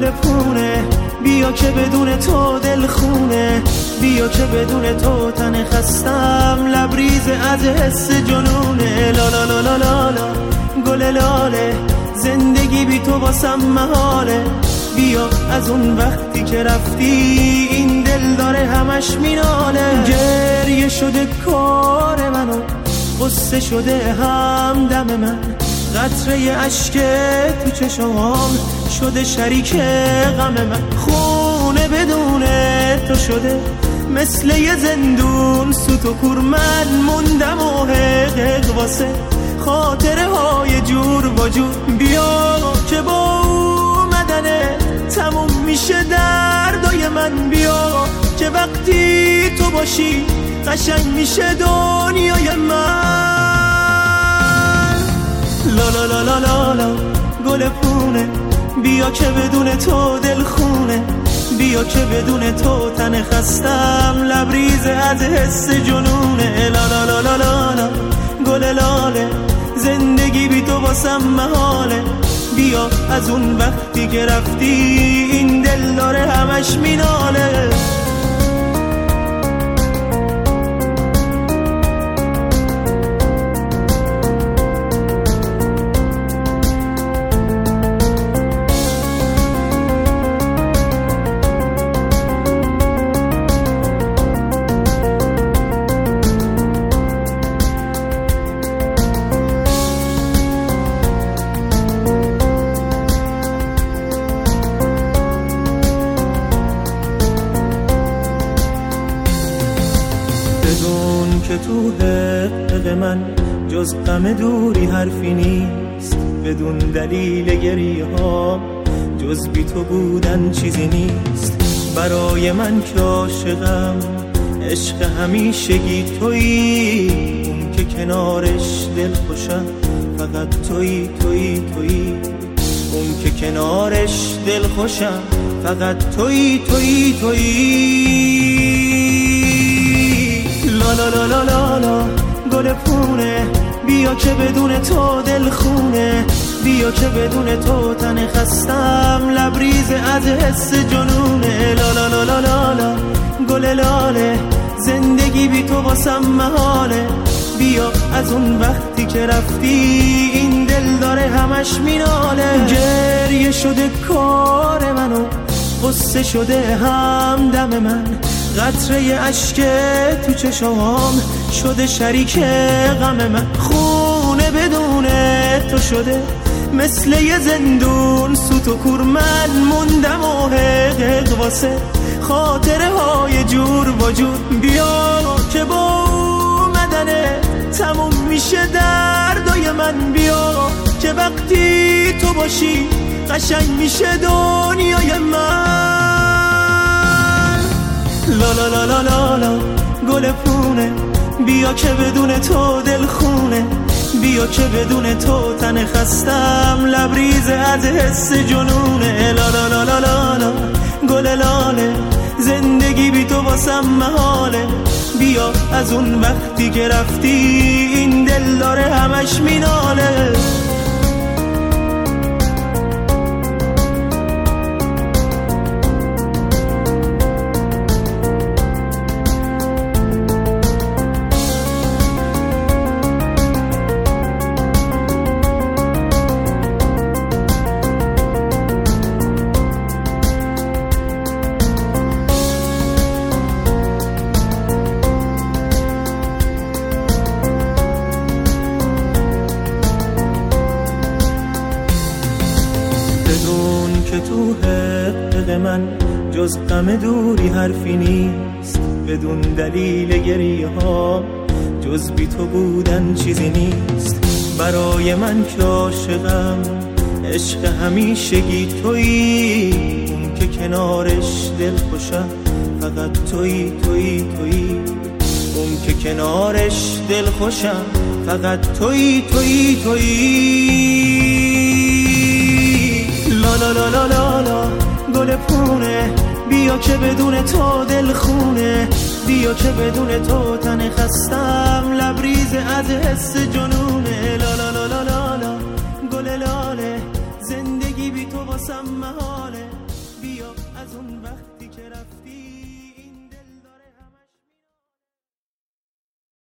گل پونه، بیا که بدون تو دل خونه، بیا که بدون تو تن خستم لبریز از حس جنونه. لا لا لا لا لا لا گل لاله، زندگی بی تو واسم محاله. بیا از اون وقتی که رفتی این دل داره همش میناله. گریه شده کار منو، قصه شده همدم من، قطره اشک تو چشمام شده شریک غم من. خونه بدون تو شده مثل یه زندون، سوت و کور من موندم و حقق واسه خاطره های جور و جور. بیا که با اومدنه تموم میشه دردای من، بیا که وقتی تو باشی قشنگ میشه دنیای من. لا لا لا لا لا لا گل پونه، بیا که بدون تو دل خونه، بیا که بدون تو تن خستم لبریز از حس جنونه. لا لا لا لا لا لا گل لاله، زندگی بی تو واسم محاله. بیا از اون وقتی که رفتی این دل داره همش میناله. بدون که تو حق من جز غم دوری حرفی نیست، بدون دلیل گریه ها جز بی تو بودن چیزی نیست. برای من که عاشقم عشق همیشگی تویی، اون که کنارش دل خوشم فقط تویی تویی تویی، اون که کنارش دل خوشم فقط تویی تویی تویی. لا لا لا لا لا لا گل پونه، بیا که بدون تو دل خونه، بیا که بدون تو تن خستم لبریز از حس جنونه. لا لا لا لا لا لا گل لاله، زندگی بی تو واسم محاله. بیا از اون وقتی که رفتی این دل داره همش میناله. گریه شده کار منو، قصه شده همدم من، قطره اشک تو چشمام شده شریک غم من. خونه بدون تو شده مثل یه زندون، سوت و کور من موندم و حقق واسه خاطره های جور و جور. بیا که با اومدنه تموم میشه دردای من، بیا که وقتی تو باشی قشنگ میشه دنیای من. لا لا لا لا لا لا گل پونه، بیا که بدون تو دل خونه، بیا که بدون تو تن خستم لبریز از حس جنونه. لا لا لا لا لا لا گل لاله، زندگی بی تو واسم محاله. بیا از اون وقتی که رفتی این دل داره همش میناله. بدون که تو حق من جز غم دوری حرفی نیست، بدون دلیل گریه ها جز بی تو بودن چیزی نیست. برای من که عاشقم عشق همیشگی تویی، اون که کنارش دل خوشم فقط تویی تویی تویی، اون که کنارش دل خوشم فقط تویی تویی تویی. لا لا لا لا لا لا گل پونه، بیا که بدون تو دل خونه، بیا که بدون تو تن خستم لبریز از حس جنونه. لا لا لا لا لا لا گل لاله، زندگی بی تو واسم محاله. از اون وقت